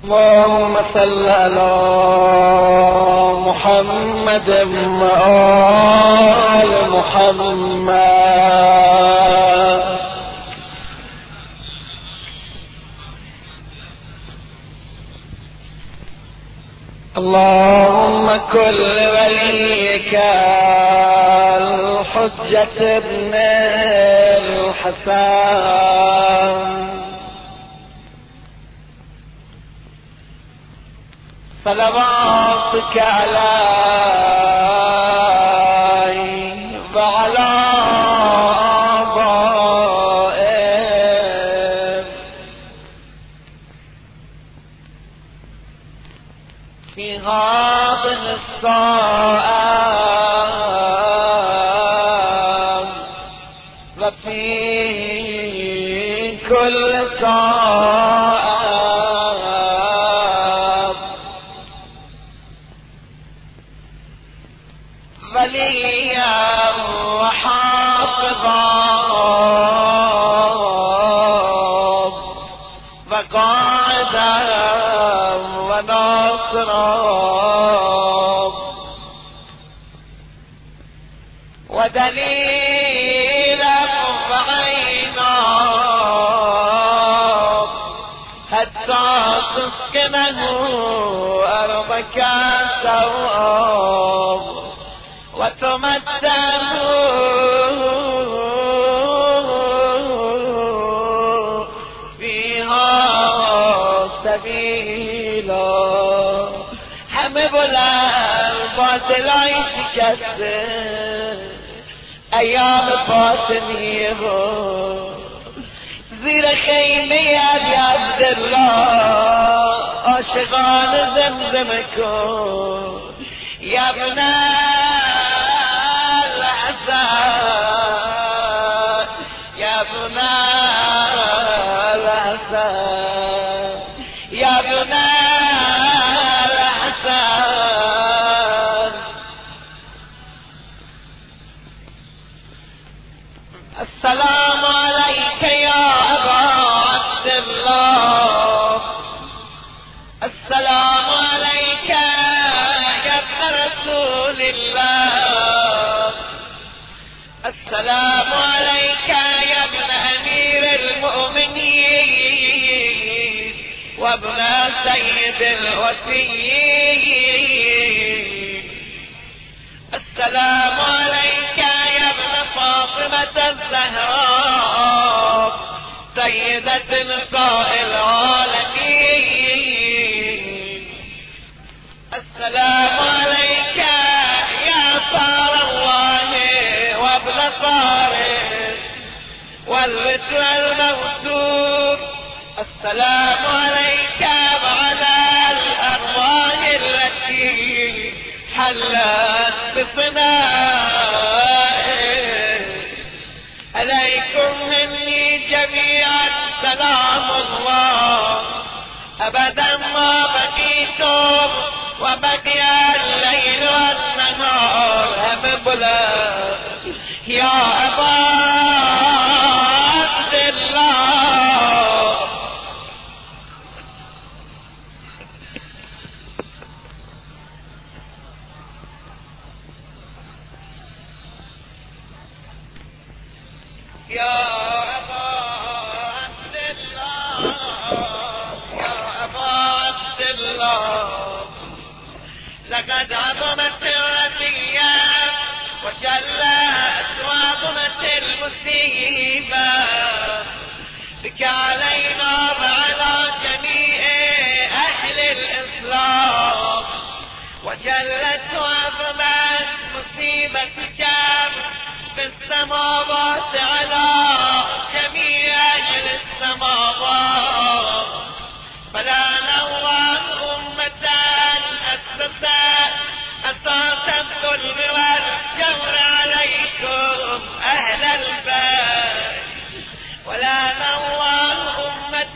اللهم صل على محمد وآل محمد. اللهم كن لوليك الحجة ابن الحسن صلواتك عليه وعلى آبائه في هذه الساعة وفي كل ساعة وليا وحافظا وقائدا وناصرا ودليلا وعينا حتى تسكنه أرضك سوءا وتمتعه فيها سبيلا. همه بلند باطلای شکسته ایام فاطمیه و زیر خیمه ابی عبدالله عاشقان زمزم کن یا ابن الحسن یا ابن الحسن یا ابن الحسن. السلام عليك يا أبا عبد الله. السلام عليك يا ابن رسول الله. السلام عليك يا ابن أمير المؤمنين وابن سيد الوفيين. السلام عليك يا ابن فاطمة الزهراء سيدة نساء العالمين. السلام عليك يا صار الله وابن فارس والرسل الموسوم. السلام عليك وعلى الأرواح التي حلت بفنائك. عليكم مني جميعا سلام الله أبدا ما بقيتم وبقي الليل والنهار. هم بلند يا أبا عبد الله. يا أبا عبد الله يا أبا عبد الله لقد عظمت الرثية وجلت وعظمت المصيبة بك علينا وعلى جميع أهل الإسلام. وجلت وعظمت مصيبتك في السماوات على جميع أهل السماوات. فلا نوى أمة أسست أساس الظلم والجور عليكم أهل البيت. ولا نوى أمة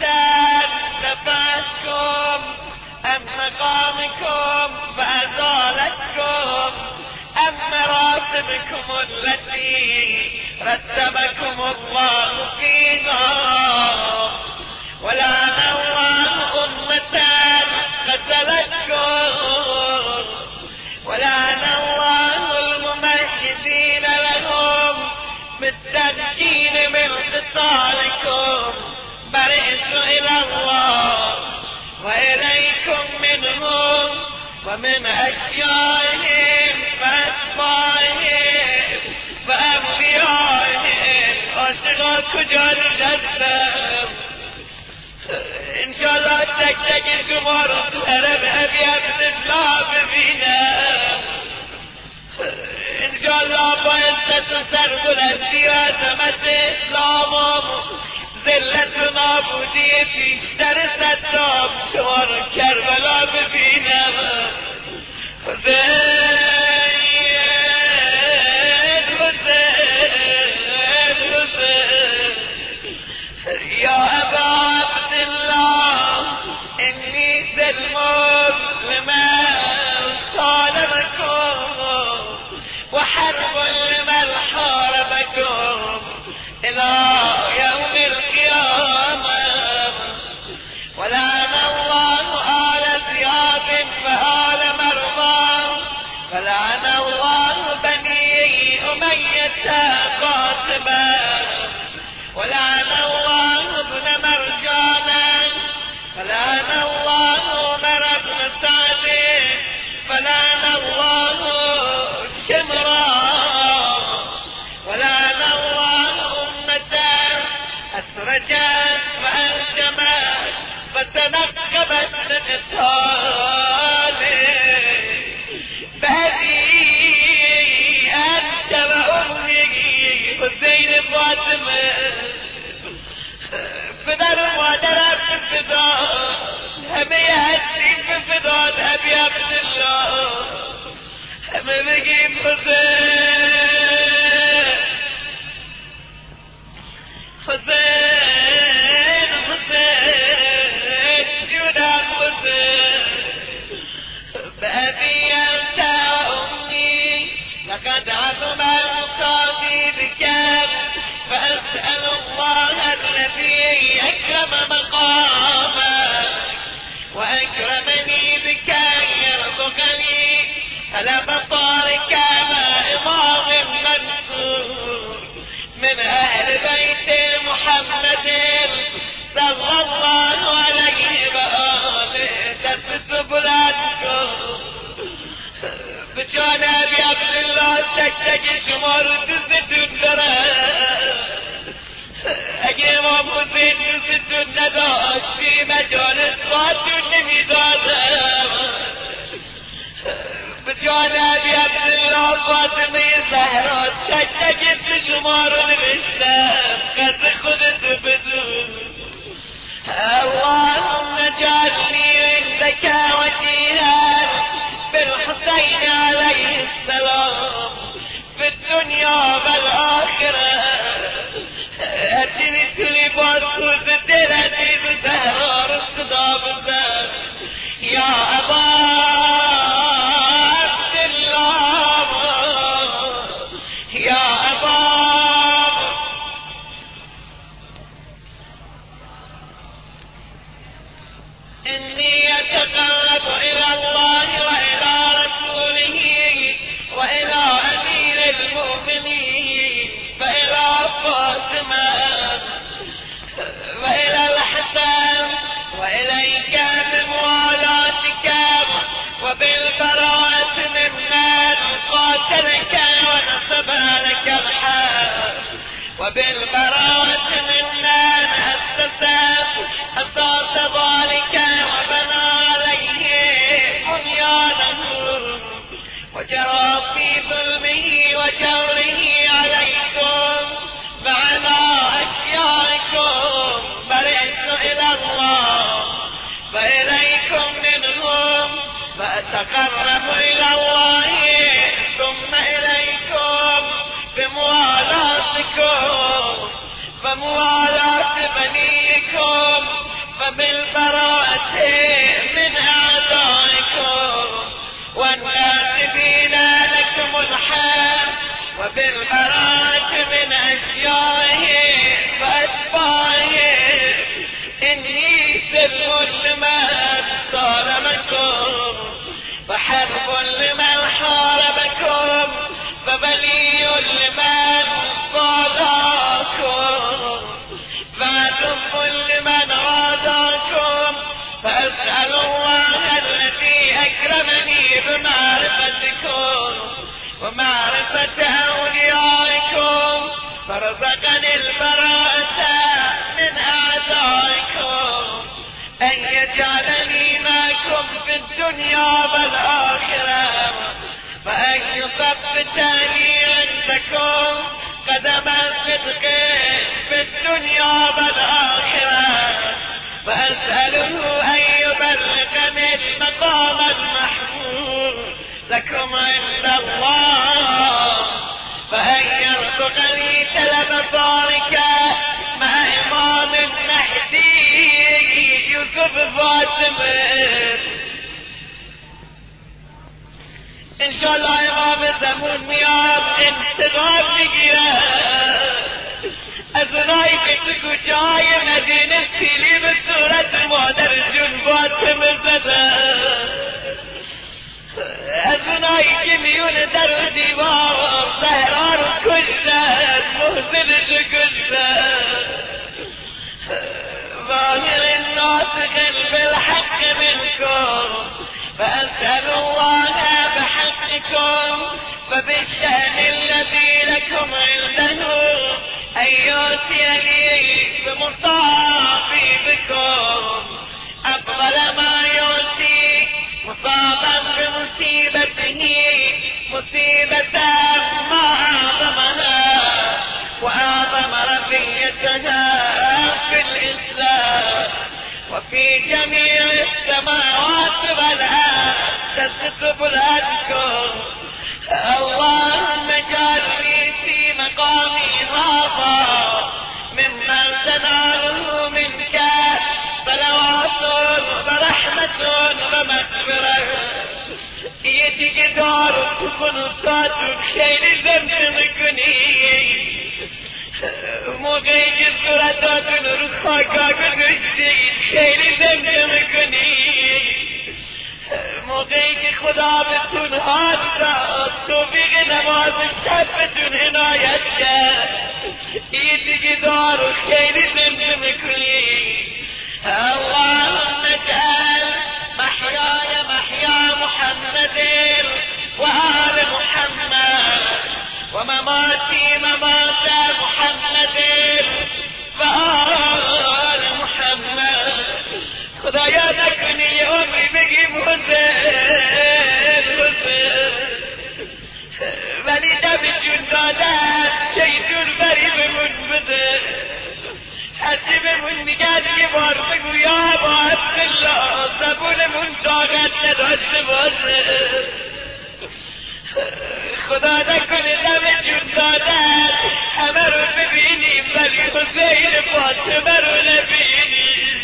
دفعتكم عن مقامكم فأزالتكم عن مراتبكم التي رتبكم الله فيها. إلى الله وإليكم منهم ومن أشيائهم فأتباعهم فأنبيائهم عاشقا کجا نشستم انشالله تک تک شما رو تو حرم ابی عبدالله ببینم انشالله با عزت و سربلندی و عظمت اسلام و ذلت و نابودی بیشتر صدام شما رو کربلا ببینم یا ابا عبدالله انی سلم لمن صالمكم وحرب لمن حاربكم الى يوم القيامة ولعن الله آل زياد فآل مروان ولعن الله بني أمية قاسما ولعن الله ابن مرجانا ولعن الله عمر بن سعد ولعن الله شمرا ولعن الله أمة أسرجت وأنجمت فتنقبت لقتال بأبي أنت وأمي حسين فاطمة پدر و مادرم به فدا همه هستیم به فدا ابی عبدالله همه بگیم حسین حسین حسین جونم حسین بأبي أنت وأمي لقد عظم المصابي بك فأسأل الله الذي أكرم مقامك وأكرمني بك أن يرزقني ألم طارك مع إمام منصور من أهل بيت محمد صلى الله عليه وآله دست بلندكم بجان ابی عبدالله تک تک شما رو دوستتون دارم اگه امام حسین دوستتون نداشتی مجالس باتون نمیدادم بجان ابی عبدالله فاطمه زهرا تک تک شما رو نوشتم قد خودتو بدون اللهم اجعلني عندك وجيها بالحسين عليه السلام في الدنيا والآخرة أتني لباس وزدر عزيز زهرار الصداب الزاد يا أبا عبدالله يا أبا إني أتقرب إلى الله وإلى رسوله وإلى أمير المؤمنين وإلى فاطمة وإلى الحسن وإليك بموالاتك وبالبراءة ممن قاتلك ونصب لك الحق وبالبراءة ممن أسس أساس ذلك وبنى عليه بنيانه وجرى في ظلمه وجوره عليكم وعلى أشيائكم برئت إلى الله وإليكم منهم وأتقرب إلى الله ثم إليكم بموالاتكم وموالاة بنيكم وبالبراءة من أعدائكم والناسبين لكم الحق وبالبراءة من أشيائهم وأتباعهم إني سلم لمن ظلمكم وحرب لمن حاربكم وبلي لمن ضالاكم وعدو لمن عاداكم ورزقني البراءة من أعدائكم أن يجعلني معكم في الدنيا والآخرة وأن يثبتني عندكم قدم الصدق في الدنيا والآخرة وأسأله أن يبلغني المقام المحمود لكم عند الله وأن يرزقني طلب ذلك مع إمام المهدي يوسف فاطمة. إن شاء الله إمام زمان میاد انتقام میگیره از اونایی که تو کوچه های مدینه سیلی به صورت مادرشون فاطمه زده، از اونایی که میونه در و دیوار زهرا رو کشتن، محسنش رو کشتن. ظاهر الناطق بالحق منكم فأسأل الله بحقكم وبالشأن الذي لكم عنده أن يؤتيني بمصابي بكم أفضل ما يؤتي مصابا بمصيبته مصيبة ما أعظمها وأعظم رفيتها في الإسلام وفي جميع السماوات والأرض تستب لكم. اللهم اجعلني في مقامي هذا ممن تناله منك صلوات ورحمة ومغفرة. يدي دار تكون صادق خير زمزم كني موقعی که صورتاتون رو خاکا گذاشتید خیلی زمزم کنید، موقعی که خدا بهتون حال داد توفیق نماز شب بهتون عنایت کرد، این دیگه دارو خیلی زمزم کنید. اللهم اجعل محیای محیا محمد و آل محمد و مماتی ممات محمد و آل محمد. خدایا نکنی یه عمری بگیم حسین ولی دمشون دادن شیطون فریبمون بده، هرچی بمون میگن یه بار بگو یا با عبدالله زبونمون طاقت نداشته باشه. خدا نکنه دمشون دادن همه رو ببینیم ولی حسین فاطمه رو نبینیم.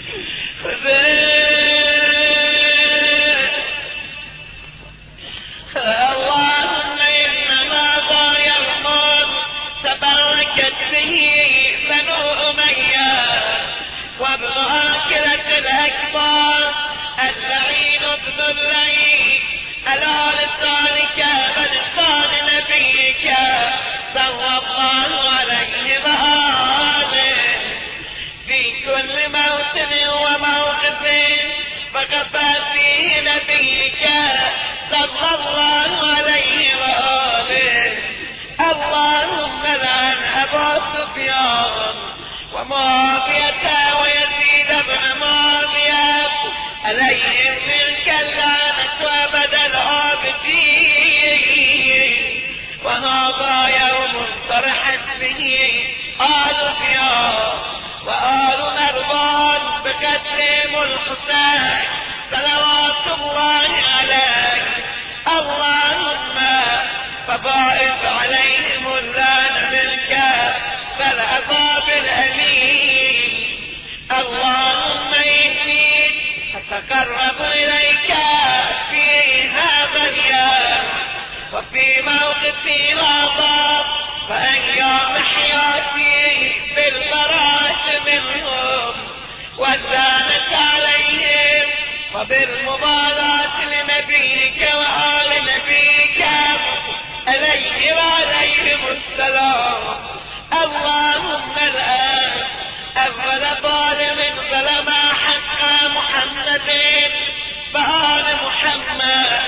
اللهم إنما ضايع الموت تبركت به بنو أمية وابن آكلة الأكبر اللعين ابن اللعين على لسانك ولسان نبيك صلى الله عليه وآله في كل موطن وموقف فكفى فيه نبيك صلى الله عليه وآله. اللهم لعن أبا سفيان ومعاوية ويزيد بن معاوية عليهم منك اللعنة أبد العابدين. وهذا يوم فرحت به آل زياد وآل مروان بقتلهم الحسين صلوات الله عليه. اللهم فباعث عليهم اللعن منك فالعذاب الأليم. اللهم إني أتقرب إليك في هذا اليوم وفي موقفي هذا فأيام حياتي بالبراءة منهم واللعنة عليهم وبالمبالاة لنبيك وآل نبيك عليه وعليهم السلام. اللهم الآن أول ظالم ظلم حق محمد وآل محمد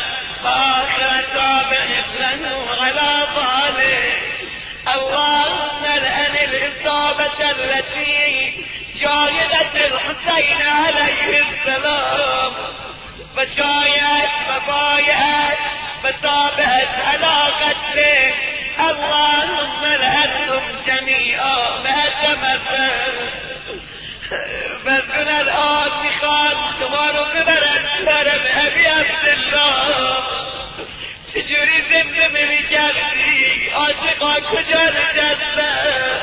وآخر تابع له على ظالم. اللهم الآن التي جاهدت الحسين عليه السلام وشايت وبايعت وتابعت على قتله. اللهم لعنهم جميعا ما تمثل. بزن الآن میخواد شما رو ببرن سرم ابی عبدالله. چجوری زمزمه میکردی؟ عاشقا کجا نشستن؟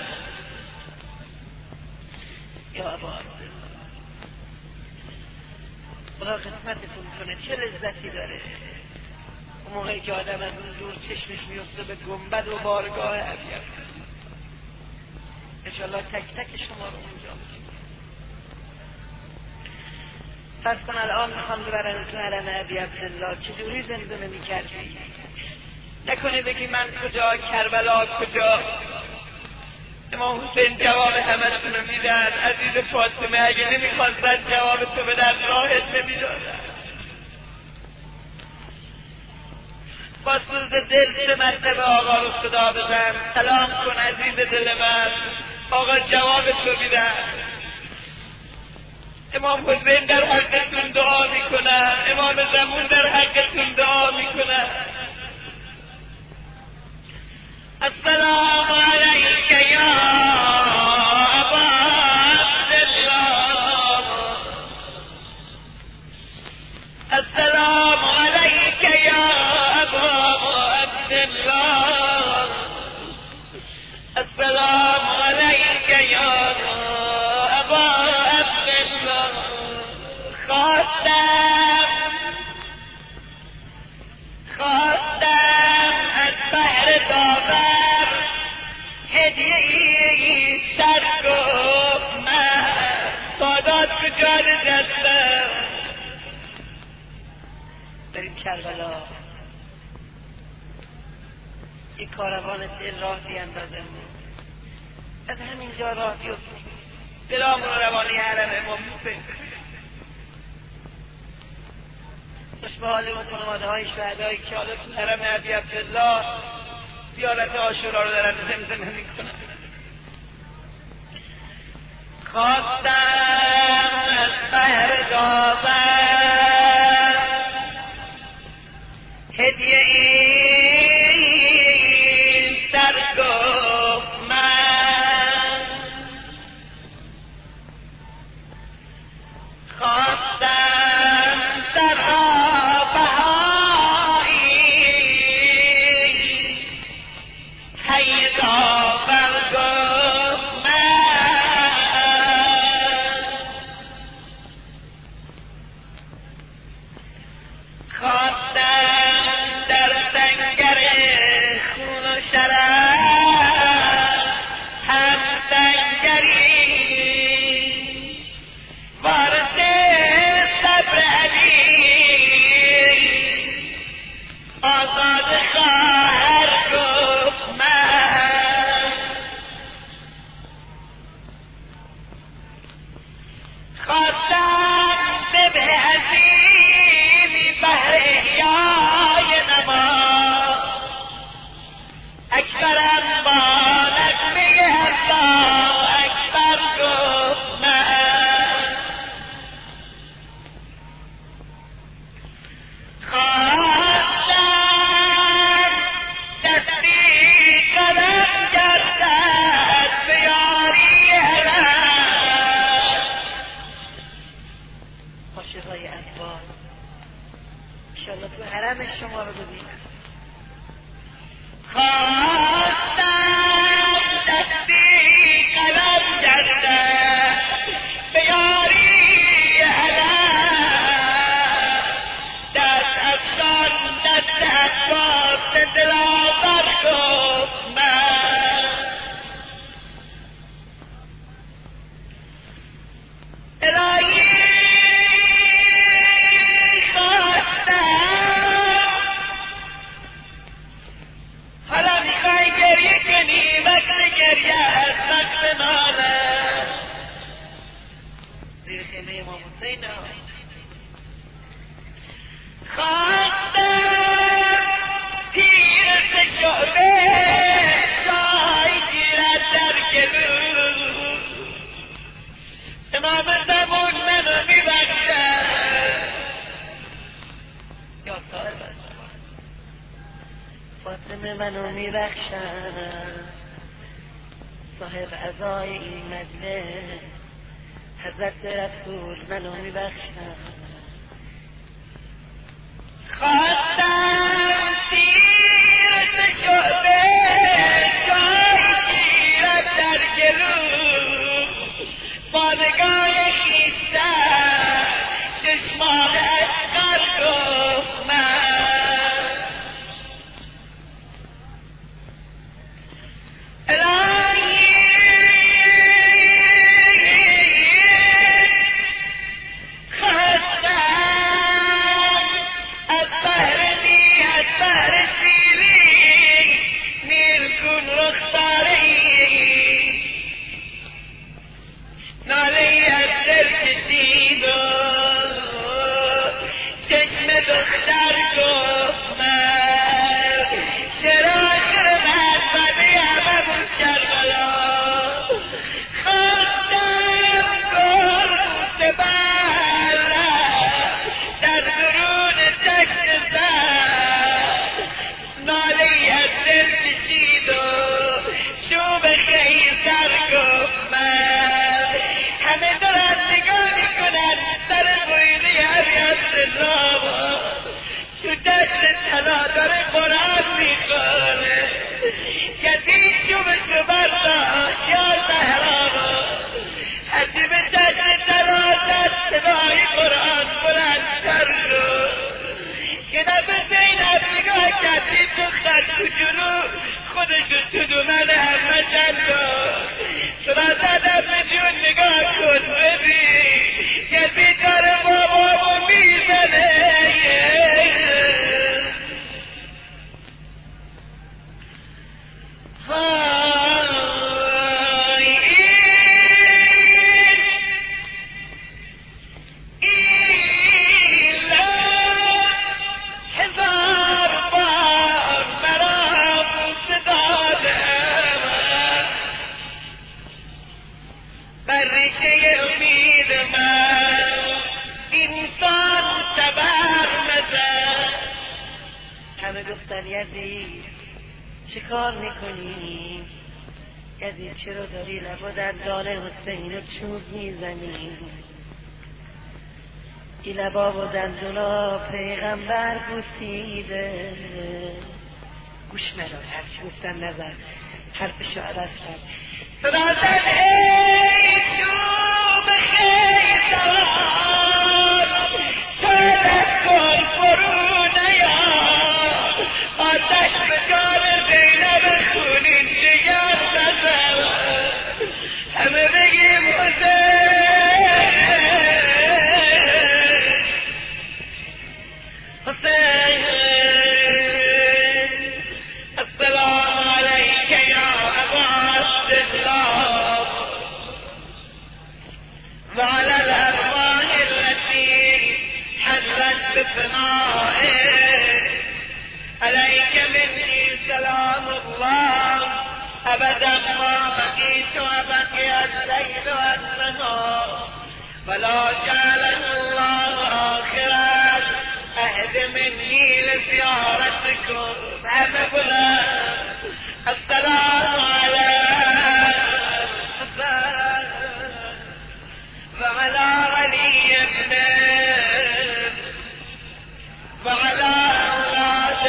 یا ابا عبدالله خدا قسمتتون کنه. چه لذتی داره اون موقعی که آدم از اون دور چشمش میفته به گنبد و بارگاه ابی عبدالله. انشاءالله تک تک شما رو اونجا میگیم. پس کن الان میخوام ببرن تو حرم ابی عبدالله. چجوری زمزمه میکردی؟ نکنه بگی من کجا، کربلا کجا. امام حسین جواب همتون رو میدن. عزیز فاطمه اگه نمیخواستن جواب تو بدن راحت نمیدادن. با سوز دل 3 مرتبه آقا رو صدا بزن. سلام کن عزیز دل من، آقا جواب تو میدن. امام حسین در حقتون دعا میکنن، امام زمان در حقتون دعا میکنن. السلام علیک یا ابا عبدالله. السلام علیک یا ابا عبدالله. السلام علیک یا ابا عبدالله. خواستم از بحر داور هدیه‌ای سر گفت من. سادات کجا نشستم؟ بریم کربلا یک کاروان دل راه بیندازم. از همینجا راه بیفتیم دلامون رو روانه حرم امام حسین. خوش به حال اون خانواده های شهدایی که حالا تو حرم ابی عبدالله زیارت عاشورا رو دارن زمزمه میکنن. خواستم از بحر داور هدیه این سر گفت من. خواستم سرها بهایی پیدا برگفت من. خواستم در سنگر خون و شرف هم سنگری وارث صبر علی آزاد خواهر گفت من. خواستم ذبح عظیمی بهر احیای نماز اکبرم با نغمه الله اکبر گفت من. خواستم دستی قلم گردد به یاری حرم. عاشقای انوار انشاءالله تو حرم شما رو ببینم. خواستم دستی قلم گردد به یاری حرم. دست افشان دست عباس دلاور گفت من. الهی خواستم حالا میخوای گریه کنی وقت گریه از وقت مانه زیر خیمه امام حسین. خواستم تیر شعبه شای گیرد در گلو جسم منو میبخشد، صاحب عزای این مجلس حضرت رسول منو میبخشد. خواستم سیرت شعبه چای گیرد در گلو، بادگاه خیشتن چشمان اصغر گفت من الهی خواستم از بهر نیت بهر سیری نیلگون رخساری ناله‌ای از دل کشید و چشم دختر گفت من چرا آخر مذبده همه بود کربلا. خواستم گل بوسه برم در درون دشت زن، ناله‌ای از دل کشید و چوب خیزر گفت من همه دارن نگاه میکنن سر بویده عبیت زابا تو دشت طلا داره قرآن میخونه، کسی چوبشو برداشت یا زهرا هرچی به دشت طلا دست صدای قرآن بلندتر شد که نبه زینب نگاه کردی دختر تو جلو خودشو تو دومن همه چندان سرا زدم به جون نگاه کن ببین کسی داره بابامو میزنه. همه گفتن یزید چه کار میکنی؟ یزید چرا داری لب و دندان حسین رو چوب میزنی؟ این لبا و دندونا پیغمبر بوسیده. گوش ندار هرچی گفتن نظر حرفشو عوض کرد. صدا زد ای چوب خیزر تذکر فرو نیار، آتش به جان زینب خونین جگر نزن همه بگیم حسین حسین. السلام علیک یا ابا عبدالله وعلى الأرواح التي حلت بفنائه عليك مني سلام الله أبدا ما بقيت وبقي الليل والنهار ولا جعله الله آخرا أهد مني لزيارتكم أبدا. السلام على وعلى علي ابنه وعلى أولاد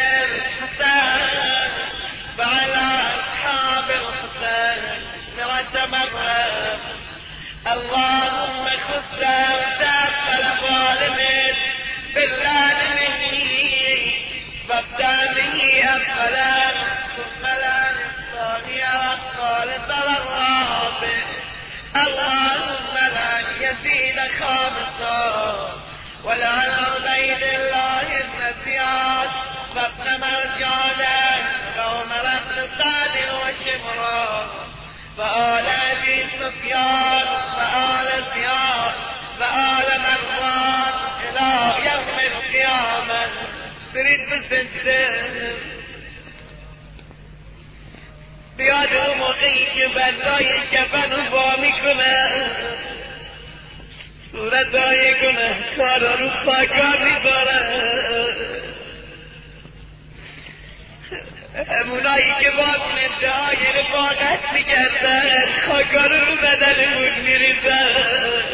الحسن وعلى أصحاب الحسن وتمرم. اللهم خذ وتقبل ظالم بالله مني وابدأ به أولا ثم الآن الثانية والثالثة والرابع. اللهم لا يزيد خامسا ولا عبيد الله بن زياد وابن مرجانا وعمر بن سعد وشمران وآل أبي سفيان وآل زياد وآل مروان إلى يوم القيامة. برید بسجده بیاد اون موقعی که بندای کفن رو وا میکنه صورتهای گناهکارا رو خاکار میباره همونایی که با ادعای رفاقت میکردن خاکارو رو بدنمون میریزن،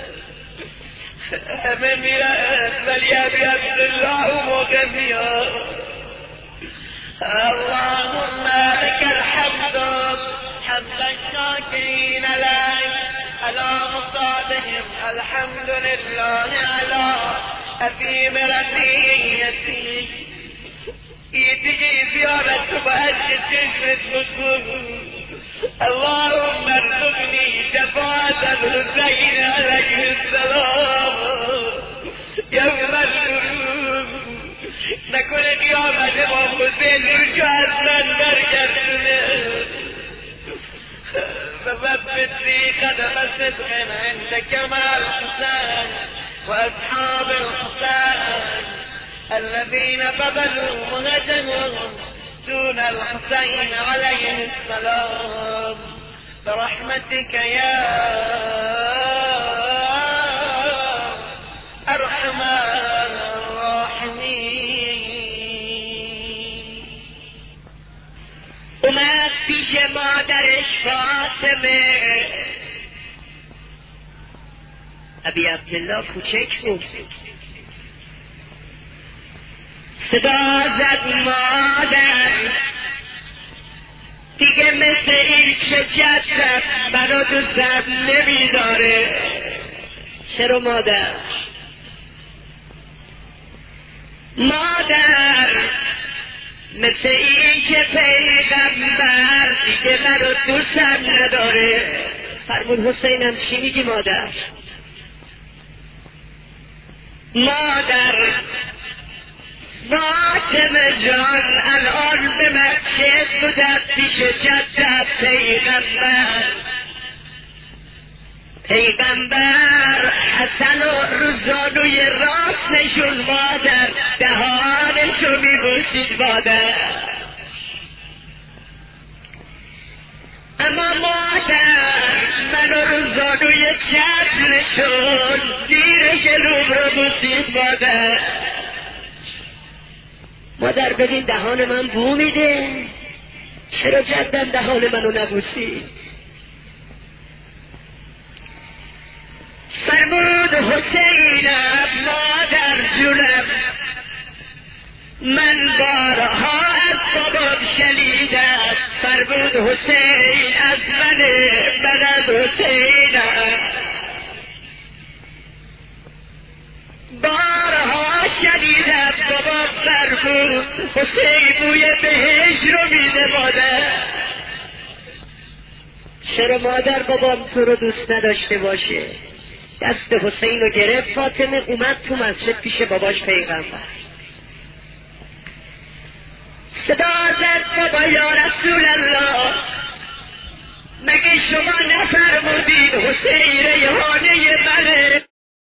همه میرن ولی ابی عبدالله و موقع میاد. اللهم لك الحمد حمد الشاكرين لك على مصابهم، الحمد لله على عظيم رضيتي. دیگه زیارت تو با عشق چشمت بکن. اللهم ارزقني شفاعة الحسين عليه السلام يوم القيامة. نکنه قیامت امام حسین روشو از من برگردونه. فثبتني قدم صدق عندك مع الحسين واصحاب الحسين الذين بذلوا مهجهم دون الحسين عليه السلام برحمتك يا ارحم الراحمين. اومد پیش مادرش فاطمه، ابی عبدالله کوچک بود، صدا زد مادر دیگه مثل این که جدت منو دوست نمیداره. چرا مادر؟ مادر مثل این که پیغمبر دیگه منو دوست نداره. فرمود حسینم چی میگی مادر؟ مادر فاطمه جان الان به مسجد بودم پیش جدت پیغمبر حسن و روزانوی راست نشون مادر دهانشو میبوسید مادر. اما مادر منو روزانوی چپ نشون دیر گلوم رو بوسید مادر. مادر ببین دهان من بو میده، چرا جدم دهان منو نبوسید؟ فرمود حسینم مادر جونم من بارها از بابام شنیدم. فرمود حسین از من از حسینم بارها شنیدم. بابا فرمود حسین بوی بهشت رو میده مادر. چرا مادر بابام تو رو دوست نداشته باشه؟ دست حسین رو گرفت فاطمه اومد تو مسجد پیش باباش پیغمبر. صدا زد بابا یا رسول الله مگه شما نفرمودید حسین ریحانه منه؟